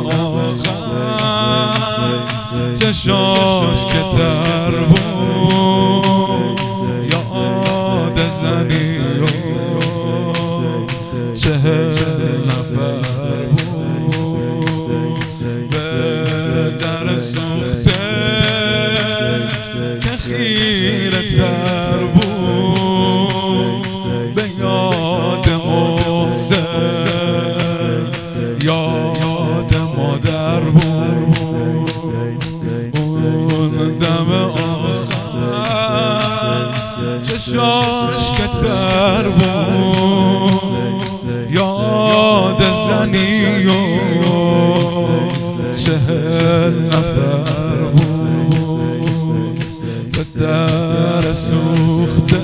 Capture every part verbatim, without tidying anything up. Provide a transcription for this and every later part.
آخر چشاش که تر بود یاد زنی و چهل نفر بود به در سوخته که خیره تر بود به یاد محسن یاد مادر بود اون دم آخر چشاش که تر بود یاد زنی و چهل نفر بود به در سوخته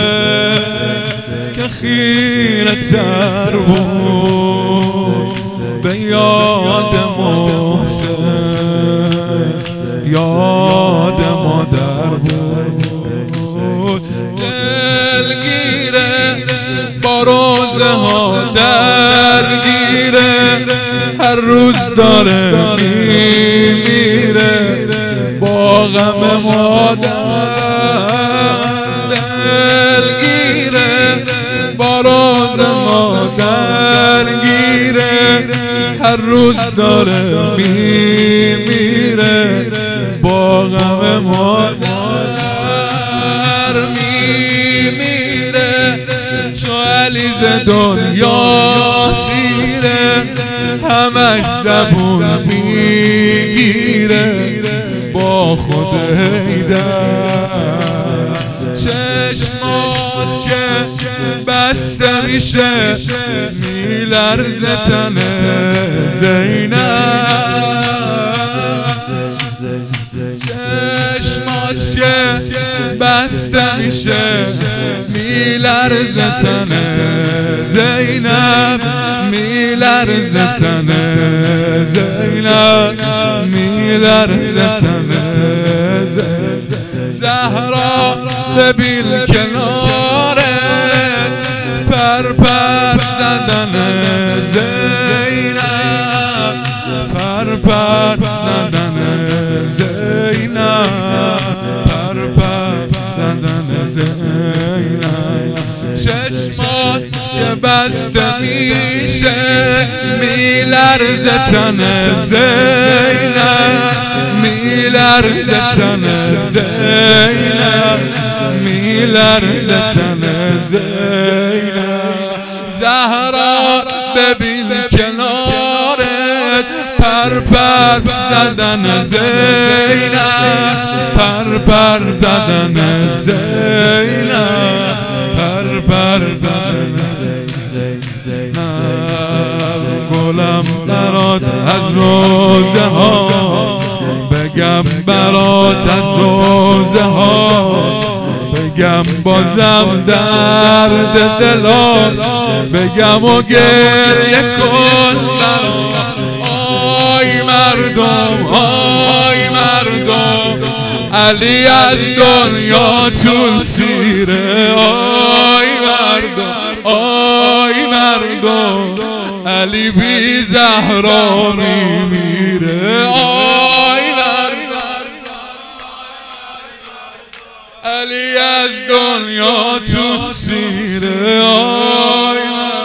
که خیره تر بود به یاد محسن یاد مادر بود دلگیره با روزه ها درگیره هر روز داره میمیره با غم مادر دلگیره با روزه ها درگیره هر روز داره میمیره با غم مادر میمیره چو علیز دنیا سیره همش زبون میگیره با خود هیدر چشمات که بسته میشه میلرزه تنه زینب چشمات که بسته میشه میلرزه تنه زینب میلرزه تنه زینب میلرزه تنه زینب زهرا ببین کناره پر پر زدن زینب پر پر زدن زینب پر پر زدن زینب چشمات که بسته میشه میلرزه تن زینب میلرزه تن زینب میلرزه تن زینب زهرا ببین کنارت پر پر زدن زینب پر پر زدن زینب پر پر زدن زینب گلم برات از روزه ها بگم برات از روزه ها بگم بازم درد دلات بگم و گریه کن آی مردم آی مردم علی از دنیا طول سیره آی مردم آی مردم علی بی زهرا میمیره آی علی از دنیا تو سیره آی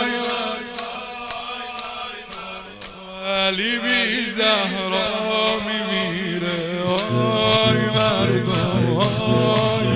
علی بی زهرا میمیره آی مردم آی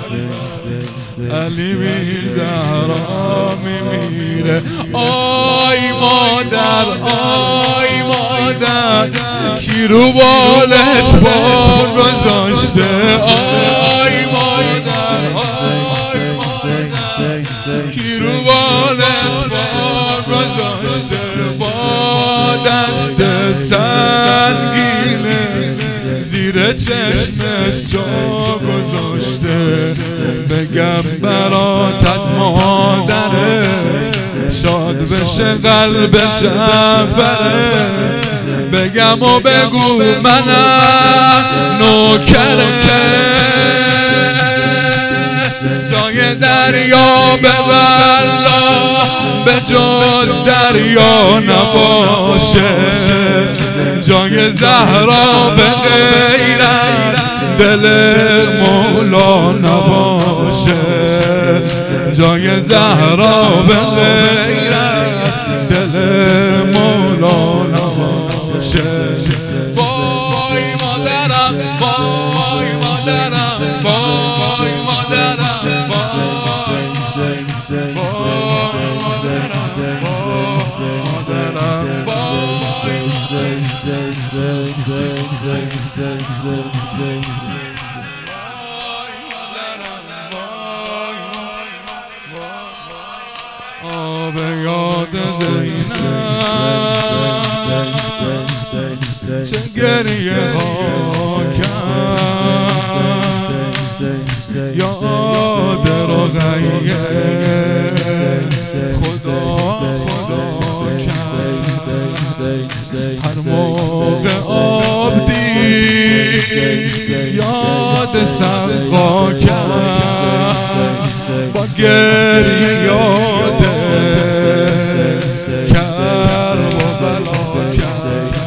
علی بی زهرا میمیره آی مادر آی مادر کی رو بالت پا گذاشته آی مادر آی مادر کی رو بالت پا گذاشته با دست سنگینه زیر چشمت جا گذاشته بگم برات از مادره شاد بشه قلب جعفره بگم و بگو منم نوکره جای دریا به والله به جز دریا نباشه جای زهرا به غیرت دل مولا نباشه، جای زهرا به غیرت دل مولا نباشه. وای مادرم، وای مادرم، وای مادرم، وای آب یاد زینب چه گریه ها کرد، یاد رقیه خدا خدا کرد. هر موقع آب دید یاد سقا کرد، با گریه یاد کرب و بلا کرد.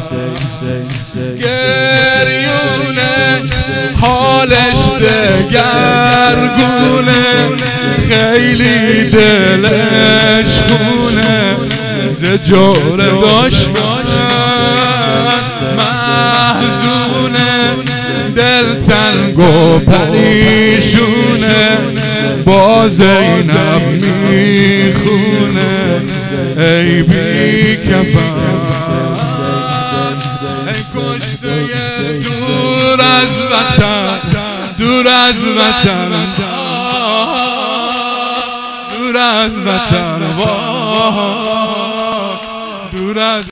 گریونه حالش دگرگونه، خیلی دلش خونه، ز جور دشمن محزونه، دل تنگ و پریشونه، با زینب میخونه ای بی کفن. ای کشته دور از وطن، دور از وطن، دور از وطن، دور از